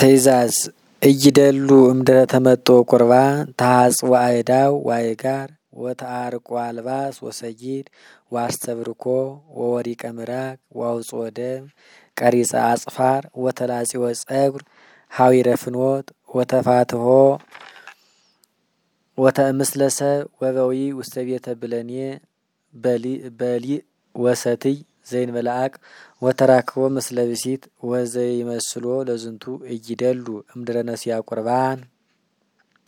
ትእዛዝ እይደሉ እምድረ ተመጦ ቁርባን ታጽ ዋይዳው ዋይጋር ወተአርቆ አልባስ ወሰይድ ዋስተብርኮ ወወሪቀ ምራቅ ዋውጾ ደም ቀሪጸ አጽፋር ወተላጺ ወጸጉር ሀዊረ ፍኖት ወተፋትሆ ወተምስለሰ ወበዊ ውስተ ቤተ ብለኔ በሊ ወሰትይ ዘይን መልአክ ወተራክቦ ምስለ ብሲት ወዘይ መስሎ ለዝንቱ እይደሉ እምድረ ነሲያ ቁርባን